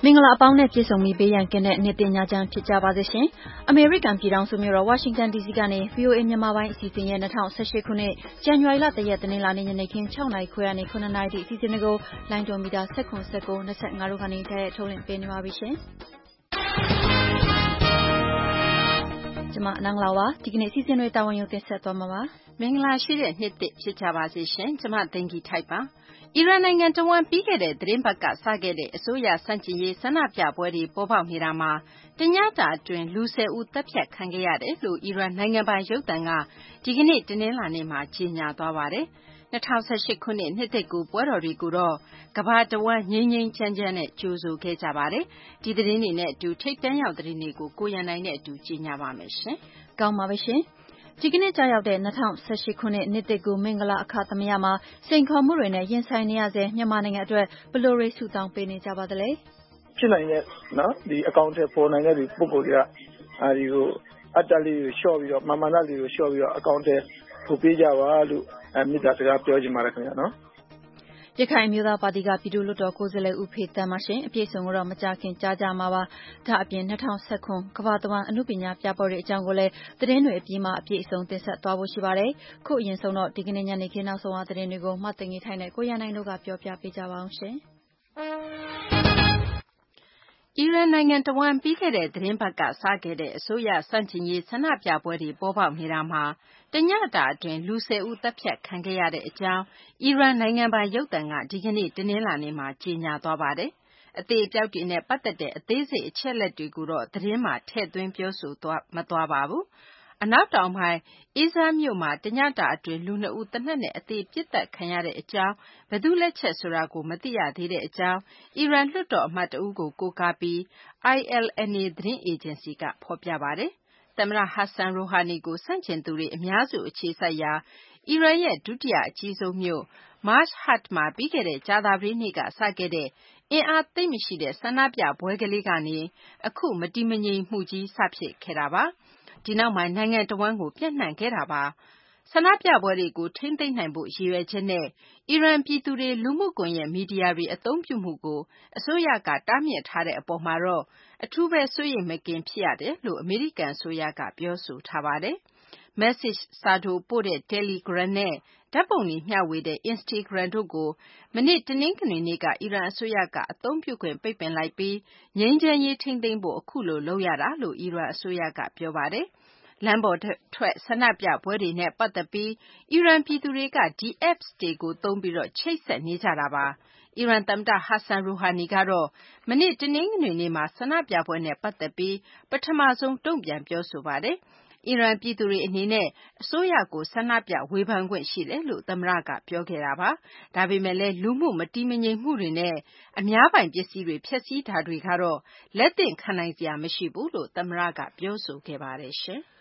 မင်္ဂလာအပေါင်းနဲ့ပြည့်စုံပြီးဘေးရန်ကင်းတဲ့နေ့တင်ညချမ်းဖြစ်ကြပါစေရှင်။အမေရိကန်ပြည်ထောင်စုမြို့တော်ဝါရှင်တန် DC ကနေ VOA မြန်မာပိုင်းအစီအစဉ်ရဲ့2018ခုနှစ်ဇန်နဝါရီလ1ရက်တနင်္လာနေ့ညနေခင်း6:00နာရီခွဲကနေ9:00နာရီထိအစီအစဉ်တွေကိုလိုင်းတွန်မီတာ19 19 25တို့ကနေတိုက်ရိုက်ထုတ်လွှင့်ပေးနေပါပြီရှင်။ကျွန်မနန်းလာပါဒီကနေ့အစီအစဉ်တွေတာဝန်ယူတင်ဆက်သွားမှာပါ။မင်္ဂလာရှိတဲ့နှစ်သစ်ဖြစ်ကြပါစေရှင်။ကျွန်မသိင်္ဂီထိုက်ပါ။အီရန်နိုင်ငံတဝန်းပြီးခဲ့တဲ့သတင်းပတ်ကစခဲ့တဲ့အစိုးရစန့်ကျင်ရေးဆန္ဒပြပွဲတွေပေါ်ပေါက်နေတာမှာတညတာအတွင်းလူ10ဦးတပ်ဖြတ်ခံခဲ့ရတယ်လို့အီရန်နိုင်ငံပိုင်ရုပ်သံကဒီကနေ့တနင်္လာနေ့မှာကြေညာသွားပါတယ်။2018ခုနှစ်နှစ်သစ်ကူပွဲတော်တွေကိုတော့ကမ္ဘာတဝန်းငြိမ်းငြိမ်းချမ်းချမ်းနဲ့ကြိုဆိုခဲ့ကြပါတယ်။ဒီသတင်းတွေနဲ့အတူထိပ်တန်းရောက်သတင်းတွေကိုကိုရန်နိုင်နဲ့အတူကြေညာပါမယ်ရှင်။ကောင်းပါပြီရှင်။ဒီကနေ့ကြာရောက်တဲ့2018ခုနှစ်နှစ်သစ်ကူမင်္ဂလာအခါသမယမှာစိန်ခေါ်မှုတွေနဲ့ရင်ဆိုင်နေရဆဲမြန်မာနိုင်ငံအတွက်ဘယ်လိုတွေဆုတောင်းပေးနေကြပါသလဲဖြစ်နိုင်တဲ့နော်ဒီအကောင့်ထဲပေါ်နိုင်တဲ့ဒီပုံပေါ်တွေကဒီကိုအတ္တလေးကိုလျှော့ပြီးတော့မာမနလေးကိုလျှော့ပြီးတော့အကောင့်ထဲပို့ပေးကြပါလို့မေတ္တာစကားပြောချင်ပါတယ်ခင်ဗျာနော်ရခိုင်မျိုးသားပါတီကပြည်သူ့လွှတ်တော်ကိုယ်စားလှယ်ဦးဖေတမ်းမရှင်အပြည့်စုံကိုတော့မကြခင်ကြားကြမှာပါဒါအပြင်2019ကမ္ဘာတဝန်းအမှုပညာပြပွဲတွေအကြောင်းကိုလည်းသတင်းတွေအပြီးမှာအပြည့်အစုံတင်ဆက်သွားဖို့ရှိပါတယ်ခုအရင်ဆုံးတော့ဒီကနေ့ညနေခင်းနောက်ဆုံးသတင်းတွေကိုမှတ်သိင်ထိုင်တဲ့ကိုရန်နိုင်တို့ကပြောပြပေးကြပါအောင်ရှင်အီရန်နိုင်ငံတဝန်းပြီးခဲ့တဲ့သတင်းပတ်ကစခဲ့တဲ့အစိုးရစန့်ကျင်ရေးဆန္ဒပြပွဲတွေပေါ်ပေါက်နေတာမှာတညတာအတွင်းလူ10ဦးတပ်ဖြတ်ခံခဲ့ရတဲ့အကြောင်းအီရန်နိုင်ငံပိုင်ရုပ်သံကဒီကနေ့တနင်္လာနေ့မှာကြေညာသွားပါတယ်။အသေးအပျောက်တွေနဲ့ပတ်သက်တဲ့အသေးစိတ်အချက်အလက်တွေကိုတော့သတင်းမှာထည့်သွင်းပြောဆိုမသွားပါဘူး။အနောက်တောင်ပိုင်းIzmirမြို့မှာတညတာအတွင်းလူ2ဦးသေနတ်နဲ့အသေပစ်သတ်ခံရတဲ့အကြောင်းဘယ်သူလက်ချက်ဆိုတာကိုမသိရသေးတဲ့အကြောင်းအီရန်လွှတ်တော်အမတ်တဦးကိုကိုးကားပြီး ILNA သတင်းအေဂျင်စီကဖော်ပြပါတယ်။သမ္မတ Hassan Rouhani ကိုဆန့်ကျင်သူတွေအများစုအခြေစိုက်ရာအီရန်ရဲ့ဒုတိယအကြီးဆုံးမြို့Mashhad မှာပြီးခဲ့တဲ့ကြာသပတေးနေ့ကစခဲ့တဲ့အင်အားသိပ်မရှိတဲ့ဆန္ဒပြပွဲကလေးကနေအခုမတည်မငြိမ်မှုကြီးစဖြစ်ခဲ့တာပါ။ဒီနောက်မှာနိုင်ငံတဝန်းကိုပြန့်နှံ့ခဲ့တာပါဆန္ဒပြပွဲတွေကိုထိန်းသိမ်းနိုင်ဖို့ရည်ရွယ်ချက်နဲ့အီရန်ပြည်သူတွေလူမှုကွန်ရက်မီဒီယာတွေအသုံးပြုမှုကိုအစိုးရကတားမြစ်ထားတဲ့အပေါ်မှာတော့အထူးပဲစိုးရိမ်မကင်းဖြစ်ရတယ်လို့အမေရိကန်အစိုးရကပြောဆိုထားပါတယ်။ message စာတိုပို့တဲ့ Telegram နဲ့ဓာတ်ပုံတွေမျှဝေတဲ့ Instagram တို့ကိုမနေ့တနင်္ဂနွေနေ့ကအီရန်အစိုးရကအသုံးပြုခွင့်ပိတ်ပင်လိုက်ပြီးငြိမ်းချမ်းရေးထိန်းသိမ်းဖို့အခုလိုလုပ်ရတာလို့အီရန်အစိုးရကပြောပါတယ်။လမ်းပေါ်ထွက်ဆန္ဒပြပွဲတွေနဲ့ပတ်သက်ပြီးအီရန်ပြည်သူတွေကဒီ apps တွေကိုသုံးပြီးချိတ်ဆက်နေကြတာပါ။အီရန်သမ္မတ Hassan Rouhani ကတော့မနေ့တနင်္ဂနွေနေ့မှာဆန္ဒပြပွဲနဲ့ပတ်သက်ပြီးပထမဆုံးတုံ့ပြန်ပြောဆိုပါတယ်။အီရန်ပြည်သူတွေအနေနဲ့အစိုးရကိုဆန္ဒပြဝေဖန်ခွင့်ရှိတယ်လို့သမ္မတကပြောခဲ့တာပါ။ဒါပေမဲ့လည်းလူမှုမတည်မငြိမ်မှုတွေနဲ့အများပိုင်ပစ္စည်းတွေဖျက်ဆီးတာတွေကတော့လက်သင့်ခံနိုင်စရာမရှိဘူးလို့သမ္မတကပြောဆိုခဲ့ပါတယ်ရှင်။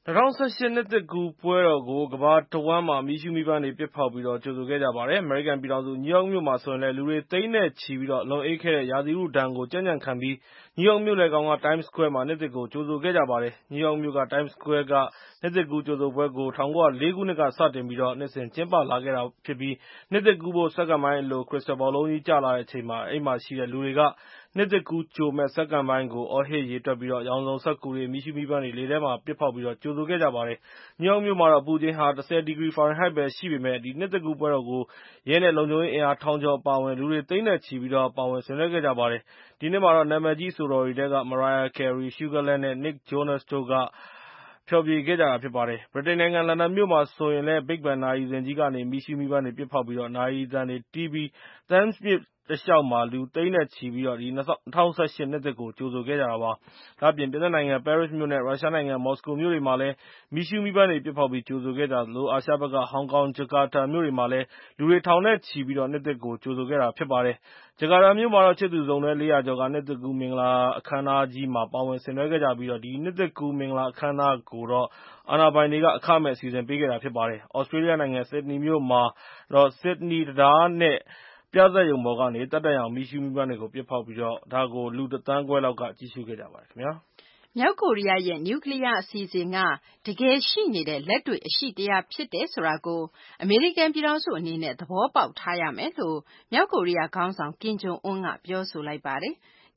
2018နှစ်သစ်ကူးပွဲတော်ကိုကမ္ဘာတဝန်းမှာမီးရှူးမီးပန်းတွေပစ်ဖောက်ပြီးကြိုဆိုခဲ့ကြပါတယ်။အမေရိကန်ပြည်ထောင်စုနယူးယောက်မြို့မှာဆိုရင်လည်းလူတွေသိန်းနဲ့ချီပြီးလုံအိပ်ခဲ့တဲ့ရာသီဥတုဒဏ်ကိုကြံ့ကြံ့ခံပြီးနယူးယောက်မြို့လယ်ခေါင်က Times Square မှာနှစ်သစ်ကိုကြိုဆိုခဲ့ကြပါတယ်။နယူးယောက်မြို့က Times Square ကနှစ်သစ်ကူးကြိုဆိုပွဲကို1904ခုနှစ်ကစတင်ပြီးနှစ်စဉ်ကျင်းပလာခဲ့တာဖြစ်ပြီးနှစ်သစ်ကူးဖို့စက္ကန့်ပိုင်းအလိုခရစ္စတယ်ဘောလုံးကြီးကျလာတဲ့အချိန်မှာအဲဒီမှာရှိတဲ့လူတွေကနှစ်သစ်ကူးကြိုမယ့်စက္ကန့်ပိုင်းကိုအော်ဟစ်ရေတွက်ပြီးရောင်စုံစက္ကူတွေမီးရှူးမီးပန်းတွေလေထဲမှာပစ်ဖောက်ပြီးကြိုဆိုခဲ့ကြပါတယ်။နယူးယောက်မြို့မှာတော့အပူချိန်ဟာ10 ဒီဂရီဖာရင်ဟိုက်ပဲရှိပေမဲ့ဒီနှစ်သစ်ကူးပွဲတော်ကိုရဲနဲ့လုံခြုံရေးအင်အားထောင်ကျော်အပါအဝင်လူတွေသိန်းနဲ့ချီပြီးပါဝင်ဆင်နွှဲခဲ့ကြပါတယ်။ဒီနှစ်မှာတော့နာမည်ကြီးအဆိုတော်တွေထဲက Mariah Carey, Sugarland နဲ့ Nick Jonas တို့ကဖျော်ဖြေခဲ့ကြတာဖြစ်ပါတယ်။ဗြိတိန်နိုင်ငံလန်ဒန်မြို့မှာဆိုရင်လည်း Big Ben နာရီစင်ကြီးကနေမီးရှူးမီးပန်းတွေပစ်ဖောက်ပြီးနာရီသံတွေတီးပြီး Thames မြစ်တလျှောက်မှာလူသိန်းနဲ့ချီပြီး2018နှစ်သစ်ကိုကြိုဆိုခဲ့ကြတာပါ။ဒါ့အပြင်ပြင်သစ်နိုင်ငံပဲရစ်မြို့နဲ့ရုရှားနိုင်ငံမော်စကိုမြို့တွေမှာလည်းမီးရှူးမီးပန်းတွေပစ်ဖောက်ပြီးကြိုဆိုခဲ့ကြသလိုအာရှဘက်ကဟောင်ကောင်ဂျကာတာမြို့တွေမှာလည်းလူတွေထောင်နဲ့ချီပြီးနှစ်သစ်ကိုကြိုဆိုခဲ့တာဖြစ်ပါတယ်။ဂျကာတာမြို့မှာတော့ချစ်သူစုံတွဲ400ကျော်ကနှစ်သစ်ကူးမင်္ဂလာအခမ်းအနားကြီးမှာပါဝင်ဆင်နွှဲခဲ့ကြပြီးဒီနှစ်သစ်ကူးမင်္ဂလာအခမ်းအနားကိုတော့အာဏာပိုင်တွေကအခမဲ့စီစဉ်ပေးခဲ့တာဖြစ်ပါတယ်။သြစတြေးလျနိုင်ငံဆစ်ဒနီမြို့မှာတော့ဆစ်ဒနီတံတားနဲ့ပြဇာတ်ရုံပေါ်ကနေသက်တမ်းရောင်မီးရှူးမီးပန်းတွေကိုပစ်ဖောက်ပြီးဒါကိုလူ1 သန်းခွဲလောက်ကကြည့်ရှုခဲ့ကြပါတယ်ခင်ဗျာ။မြောက်ကိုရီးယားရဲ့နျူကလ িয়ারအစီအစဉ်ကတကယ်ရှိနေတဲ့လက်တွေ့အရှိတရားဖြစ်တယ်ဆိုတာကိုအမေရိကန်ပြည်ထောင်စုအနေနဲ့သဘောပေါက်ထားရမယ်လို့မြောက်ကိုရီးယားခေါင်းဆောင်ကင်ဂျုံအွန်းကပြောဆိုလိုက်ပါတယ်။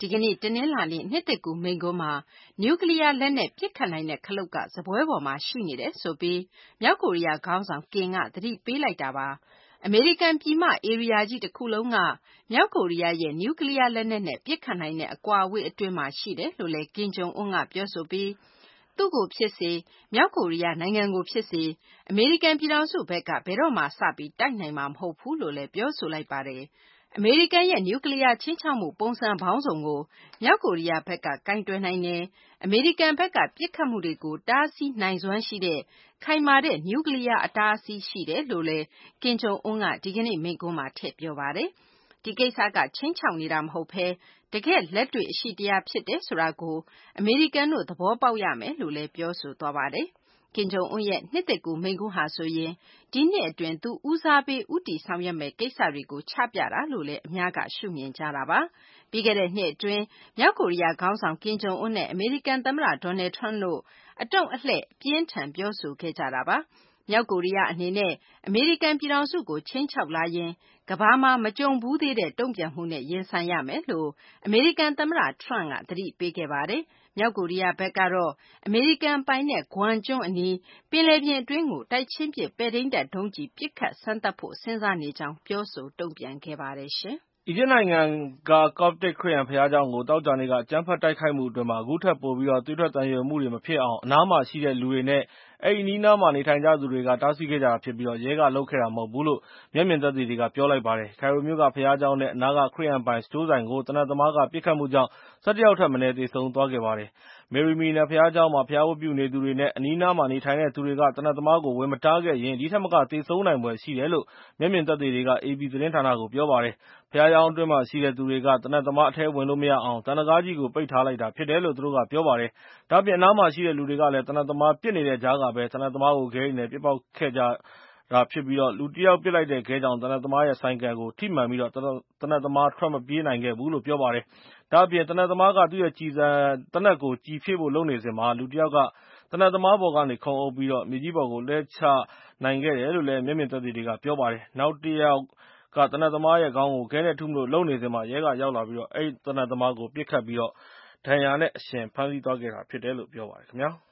ဒီကနေ့တနင်္လာနေ့နှစ်သစ်ကူးမိန့်ခွန်းမှာနျူကလ িয়ার လက်နက်ပစ်ခတ်နိုင်တဲ့ခလုတ်ကစားပွဲပေါ်မှာရှိနေတယ်ဆိုပြီးမြောက်ကိုရီးယားခေါင်းဆောင်ကင်ကသတိပေးလိုက်တာပါ။အမေရိကန်ပြည်မဧရိယာကြီးတစ်ခုလုံးကမြောက်ကိုရီးယားရဲ့နျူကလ িয়ার လက်နက်နဲ့ပစ်ခတ်နိုင်တဲ့အကွာအဝေးအတွင်းမှာရှိတယ်လို့လည်းကင်ဂျုံအွန်းကပြောဆိုပြီးသူ့ကိုဖြစ်စေမြောက်ကိုရီးယားနိုင်ငံကိုဖြစ်စေအမေရိကန်ပြည်ထောင်စုဘက်ကဘယ်တော့မှစပြီးတိုက်နိုင်မှာမဟုတ်ဘူးလို့လည်းပြောဆိုလိုက်ပါတယ်။အမေရိကန်ရဲ့နျူကလ িয়ার ခြိမ်းခြောက်မှုပုံစံပေါင်းစုံကိုမြောက်ကိုရီးယားဘက်ကကိုင်တွယ်နိုင်တယ်။အမေရိကန်ဘက်ကပစ်ခတ်မှုတွေကိုတားဆီးနိုင်စွမ်းရှိတဲ့ခိုင်မာတဲ့နျူကလ িয়ার အတားအဆီးရှိတယ်လို့လည်းကင်ဂျုံအွန်းကဒီကနေ့မိန့်ခွန်းမှာထည့်ပြောပါတယ်။ဒီကိစ္စကခြိမ်းခြောက်နေတာမဟုတ်ဘဲတကယ့်လက်တွေ့အရှိတရားဖြစ်တယ်ဆိုတာကိုအမေရိကန်တို့သဘောပေါက်ရမယ်လို့လည်းပြောဆိုသွားပါတယ်။ကင်ဂျုံအွန်းရဲ့နှစ်သစ်ကူးမိန့်ခွန်းဟာဆိုရင်ဒီနှစ်အတွင်းသူဦးစားပေးဦးတည်ဆောင်ရွက်မယ့်ကိစ္စတွေကိုချပြတာလို့လည်းအများကရှုမြင်ကြတာပါ။ပြီးခဲ့တဲ့နှစ်အတွင်းမြောက်ကိုရီးယားခေါင်းဆောင်ကင်ဂျုံအွန်းနဲ့အမေရိကန်သမ္မတဒေါ်နယ်ထရန့်တို့အတုံးအလှည့်အပြင်းထန်ပြောဆိုခဲ့ကြတာပါ။မြောက်ကိုရီးယားအနေနဲ့အမေရိကန်ပြည်ထောင်စုကိုခြိမ်းခြောက်လာရင်ကမ္ဘာမှာမကြုံဘူးသေးတဲ့တုံ့ပြန်မှုနဲ့ရင်ဆိုင်ရမယ်လို့အမေရိကန်သမ္မတထရန့်ကသတိပေးခဲ့ပါတယ်။မြောက်ကိုရီးယားဘက်ကတော့အမေရိကန်ပိုင်နက်ဂွမ်ကျွန်းအနီးပင်လယ်ပြင်အတွင်းကိုတိုက်ချင်းပစ်ပဲ့ထိန်းတပ်ဒုံးကျည်ပစ်ခတ်စမ်းသပ်ဖို့စဉ်းစားနေကြောင်းပြောဆိုတုံ့ပြန်ခဲ့ပါတယ်။အီဂျစ်နိုင်ငံက Coptic ခရစ်ယာန်ဘုရားကျောင်းကိုသောကြာနေ့ကအကြမ်းဖက်တိုက်ခိုက်မှုအတွင်းအခုထက်ပိုပြီးသွေးထွက်သံယိုမှုတွေမဖြစ်အောင်အနားမှာရှိတဲ့လူတွေနဲ့အဲဒီအနီးအနားမှာနေထိုင်ကြသူတွေကတားဆီးခဲ့ကြတာဖြစ်ပြီးရဲကလုပ်ခဲ့တာမဟုတ်ဘူးလို့မျက်မြင်သက်သေတွေကပြောလိုက်ပါတယ်။ ကိုင်ရိုမြို့ကဘုရားကျောင်းနဲ့အနားကခရစ်ယာန်ပိုင်စတိုးဆိုင်ကိုသေနတ်သမားကပစ်ခတ်မှုကြောင့်11 ယောက်ထက်မနည်းသေဆုံးသွားခဲ့ပါတယ်။ မေရီမီနယ်ဘုရားကျောင်းမှာဘုရားဝတ်ပြုနေသူတွေနဲ့အနီးအနားမှာနေထိုင်တဲ့သူတွေကသေနတ်သမားကိုဝင်မတားခဲ့ရင်ဒီထက်မကသေဆုံးနိုင်ဖွယ်ရှိတယ်လို့မျက်မြင်သက်သေတွေက AP သတင်းဌာနကိုပြောပါတယ်။ ဘုရားကျောင်းအတွင်းမှာရှိတဲ့သူတွေကသေနတ်သမားအထဲဝင်လို့မရအောင်သံတံခါးကြီးကိုပိတ်ထားလိုက်တာဖြစ်တယ်လို့သူတို့ကပြောပါတယ်။ ဒါ့အပြင်အနားမှာရှိတဲ့လူတွေကလည်းသေနတ်သမားပစ်နေတဲ့ကြားကပဲသေနတ်သမားကိုခဲတွေနဲ့ပစ်ပေါက်ခဲ့ကြတာဖြစ်ပြီးလူတစ်ယောက်ပစ်လိုက်တဲ့ခဲကြောင့်သေနတ်သမားရဲ့ဆိုင်ကယ်ကိုထိမှန်ပြီးသေနတ်သမားထွက်မပြေးနိုင်ခဲ့ဘူးလို့ပြောပါတယ်။ ဒါ့အပြင်သေနတ်သမားကသူ့ရဲ့ကျည်ဆံသေနတ်ကိုကျည်ဖြည့်ဖို့လုပ်နေစဉ်လူတစ်ယောက်ကသေနတ်သမားပေါ်ကနေခုန်အုပ်ပြီးမြေကြီးပေါ်ကိုလှဲချနိုင်ခဲ့တယ်လို့မျက်မြင်သက်သေတွေကပြောပါတယ်။ နောက်တစ်ယောက်ကသေနတ်သမားရဲ့ခေါင်းကိုခဲနဲ့ထုမလို့လုပ်နေစဉ်ရဲကရောက်လာပြီးအဲဒီသေနတ်သမားကိုပစ်ခတ်ပြီးဒဏ်ရာနဲ့အရှင်ဖမ်းဆီးသွားခဲ့တာဖြစ်တယ်လို့ပြောပါတယ်ခင်ဗျာ။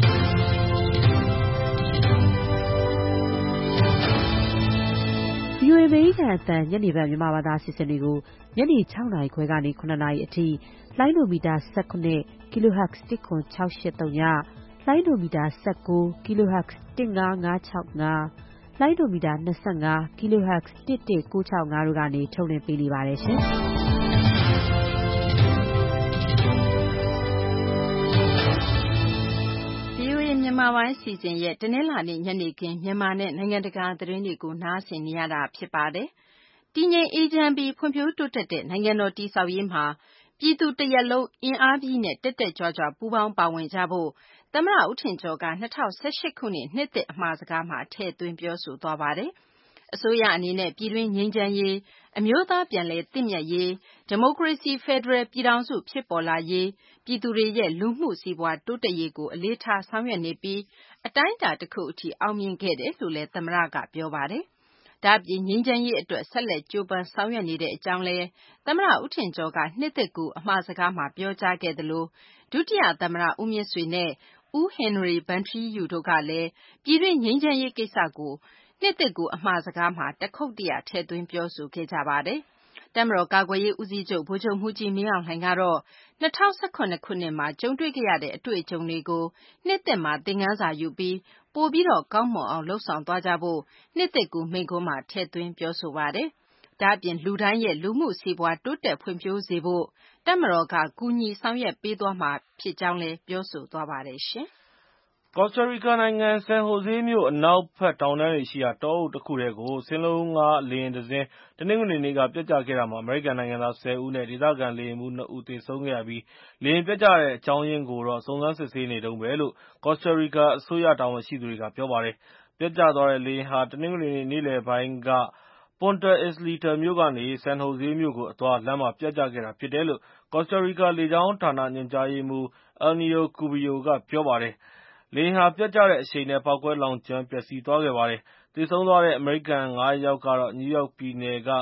VOA အမေရိကန်အသံညနေပိုင်းမြန်မာဘာသာအစီအစဉ်တွေကိုညနေ 6 နာရီခွဲကနေ 9 နာရီအထိလိုင်းဒိုမီတာ 19 kHz 10683 ည၊ လိုင်းဒိုမီတာ 19 kHz 15565 လိုင်းဒိုမီတာ 25 kHz 11965တို့ကနေထုတ်လွှင့်ပေးနေပါတယ်ရှင်။ VOA မြန်မာပိုင်းအစီအစဉ်ရဲ့တနင်္လာနေ့ညနေခင်းမြန်မာနဲ့နိုင်ငံတကာသတင်းတွေကိုနားဆင်နေရတာဖြစ်ပါတယ်။တည်ငြိမ်အေးချမ်းပြီးဖွံ့ဖြိုးတိုးတက်တဲ့နိုင်ငံတော်တည်ဆောက်ရေးမှာပြည်သူတရပ်လုံးအင်အားကြီးနဲ့တက်တက်ကြွကြွပူးပေါင်းပါဝင်ကြဖို့သမ္မတဦးထင်ကျော်က2018ခုနှစ်နှစ်သစ်အမှာစကားမှာထည့်သွင်းပြောဆိုသွားပါတယ်။အစိုးရအနေနဲ့ပြည်တွင်းငြိမ်းချမ်းရေးအမျိုးသားပြန်လည်သင့်မြတ်ရေးဒီမိုကရေစီဖက်ဒရယ်ပြည်ထောင်စုဖြစ်ပေါ်လာရေးပြည်သူတွေရဲ့လူမှုစီးပွားတိုးတက်ရေးကိုအလေးထားဆောင်ရွက်နေပြီးအတိုင်းအတာတစ်ခုအထိအောင်မြင်ခဲ့တယ်လို့လည်းသမ္မတကပြောပါတယ်။ဒါ့အပြင်ငြိမ်းချမ်းရေးအတွက်ဆက်လက်ကြိုးပမ်းဆောင်ရွက်နေတဲ့အကြောင်းလည်းသမ္မတဦးထင်ကျော်ကနှစ်သစ်ကူးအမှာစကားမှာပြောကြားခဲ့သလိုဒုတိယသမ္မတဦးမြင့်ဆွေနဲ့ဦးဟင်နရီဗန်ထီးယူတို့ကလည်းပြည်တွင်းငြိမ်းချမ်းရေးကိစ္စကိုနှစ်သစ်ကူးအမှာစကားမှာတခုတ်တရထည့်သွင်းပြောဆိုခဲ့ကြပါတယ်။တပ်မတော်ကာကွယ်ရေးဦးစီးချုပ်ဗိုလ်ချုပ်မှူးကြီးမင်းအောင်လှိုင်ကတော့2018ခုနှစ်မှာကြုံတွေ့ခဲ့ရတဲ့အတွေ့အကြုံတွေကိုနှစ်သစ်မှာသင်ခန်းစာယူပြီးပိုပြီးကောင်းမွန်အောင်လုပ်ဆောင်သွားကြဖို့နှစ်သစ်ကူးမိန့်ခွန်းမှာထည့်သွင်းပြောဆိုပါတယ်။ဒါ့အပြင်လူတိုင်းရဲ့လူမှုစီးပွားတိုးတက်ဖွံ့ဖြိုးစေဖို့တပ်မတော်ကကူညီဆောင်ရွက်ပေးသွားမှာဖြစ်ကြောင်းလည်းပြောဆိုသွားပါတယ်။ကော်စတာရီကာနိုင်ငံဆန်ဟိုဇေးမြို့အနောက်ဘက်တောင်တန်းတွေရှိရာတောအုပ်တခုထဲကိုစင်းလုံးငှားလေယာဉ်တစ်စင်းတနင်္ဂနွေနေ့ကပျက်ကျခဲ့တာမှာအမေရိကန်နိုင်ငံသား10 ဦးနဲ့ဒေသခံလေယာဉ်မှူး 2 ဦးသေဆုံးခဲ့ရပြီးလေယာဉ်ပျက်ကျတဲ့အကြောင်းရင်းကိုစုံစမ်းစစ်ဆေးနေတုန်းပဲလို့ကော်စတာရီကာအစိုးရတာဝန်ရှိသူတွေကပြောပါတယ်။ ပျက်ကျသွားတဲ့လေယာဉ်ဟာတနင်္ဂနွေနေ့နေ့လယ်ပိုင်းကPunta Isleta မြို့ကနေ San Jose မြို့ကိုအသွားလမ်းမှာပျက်ကျခဲ့တာဖြစ်တယ်လို့ကော်စတာရီကာလေကြောင်းဌာနညွှန်ကြားရေးမှူး Elnio Cubillo ကပြောပါတယ်။ လေယာဉ်ဟာပျက်ကျတဲ့အရှိန်နဲ့ပေါက်ကွဲလောင်ကျွမ်းပျက်စီးသွားခဲ့ပါတယ်။ သေဆုံးသွားတဲ့အမေရိကန် 5 ယောက်ကတော့ နယူးယောက်ပြည်နယ်က